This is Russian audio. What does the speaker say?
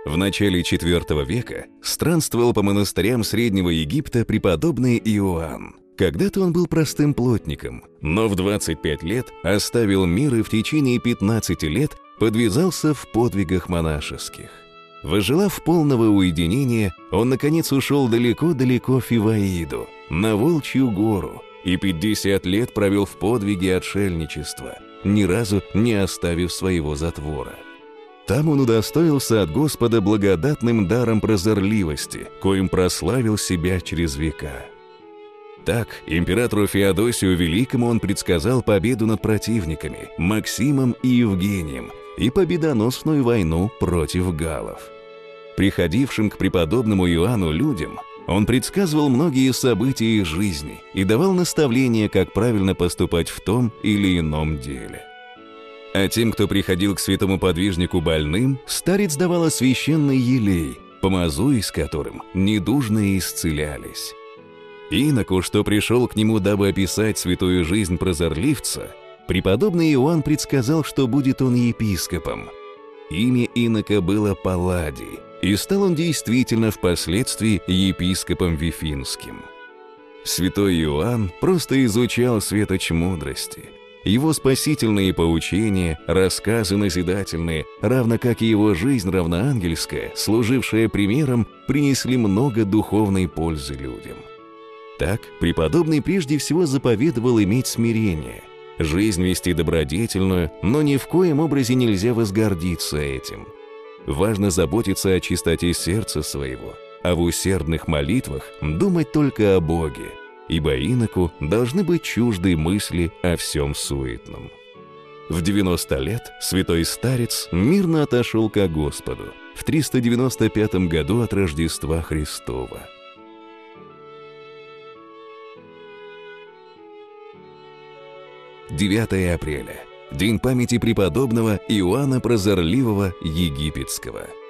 В начале IV века странствовал по монастырям Среднего Египта преподобный Иоанн. Когда-то он был простым плотником, но в 25 лет оставил мир и в течение 15 лет подвязался в подвигах монашеских. Возжелав полного уединения, он наконец ушел далеко-далеко в Фиваиду, на Волчью гору, и 50 лет провел в подвиге отшельничества, ни разу не оставив своего затвора. Там он удостоился от Господа благодатным даром прозорливости, коим прославил себя через века. Так, императору Феодосию Великому он предсказал победу над противниками Максимом и Евгением и победоносную войну против галлов. Приходившим к преподобному Иоанну людям он предсказывал многие события их жизни и давал наставления, как правильно поступать в том или ином деле. А тем, кто приходил к святому подвижнику больным, старец давал священный елей, помазуясь с которым недужные исцелялись. Иноку, что пришел к нему, дабы описать святую жизнь прозорливца, преподобный Иоанн предсказал, что будет он епископом. Имя инока было Палладий, и стал он действительно впоследствии епископом Вифинским. Святой Иоанн просто изучал светоч мудрости. Его спасительные поучения, рассказы назидательные, равно как и его жизнь равноангельская, служившая примером, принесли много духовной пользы людям. Так, преподобный прежде всего заповедовал иметь смирение, жизнь вести добродетельную, но ни в коем образе нельзя возгордиться этим. Важно заботиться о чистоте сердца своего, а в усердных молитвах думать только о Боге, ибо иноку должны быть чужды мысли о всем суетном. В 90 лет святой старец мирно отошел ко Господу в 395 году от Рождества Христова. 9 апреля. День памяти преподобного Иоанна Прозорливого Египетского.